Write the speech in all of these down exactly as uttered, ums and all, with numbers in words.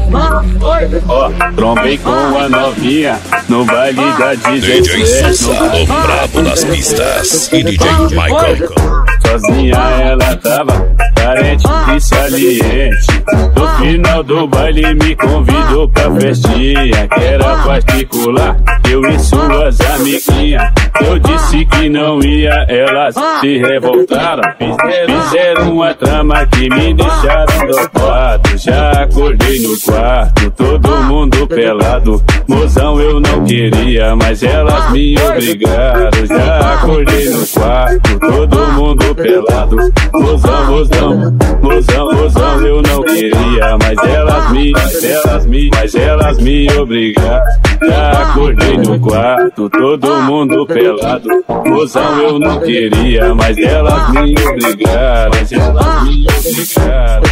Ó, trombei com a novinha no baile da D J Sousa, o brabo das pistas, e D J Michael. Sozinha ela tava carente e saliente. No final do baile me convidou pra festinha, que era particular, eu e suas amiguinhas. Eu disse que não ia, elas se revoltaram. Fizeram uma trama que me deixaram dopado. Já acordei no quarto, todo mundo pelado. Mozão eu não queria, mas elas me obrigaram. Já acordei no quarto, todo mundo pelado. Mozão, mozão, mozão, mozão eu não queria, mas elas me, elas me, mas elas me obrigaram. Já acordei no quarto, todo mundo pelado. Mozão eu não queria, mas elas me obrigaram. Mas elas me obrigaram.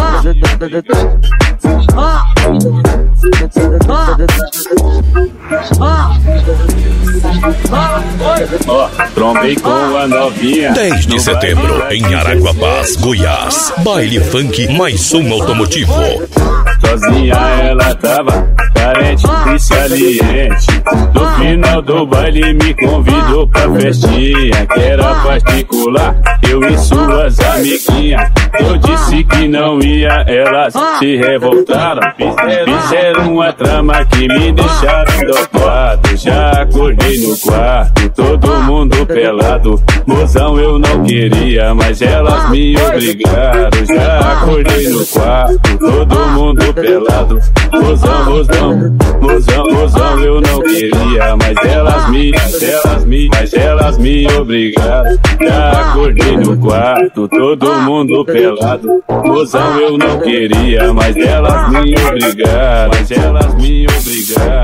Ó, trombei com a novinha. dez de setembro, em Araguapaz, Goiás. Baile funk mais som automotivo. Sozinha ela tava carente e saliente. No final do baile me convidou pra festinha, que era particular, eu e suas amiguinhas. Eu disse que não ia, elas se revoltaram. Fizeram uma trama que me deixaram dopado. Já acordei no quarto, todo mundo pelado. Mozão eu não queria, mas elas me obrigaram. Já acordei no quarto, todo mundo pelado. Mozão, mozão, mozão, mozão eu não queria, mas elas me, elas me, mas elas me obrigaram. Já acordei no quarto, todo mundo pelado. Mozão eu não queria, mas elas me obrigaram, mas elas me obrigaram.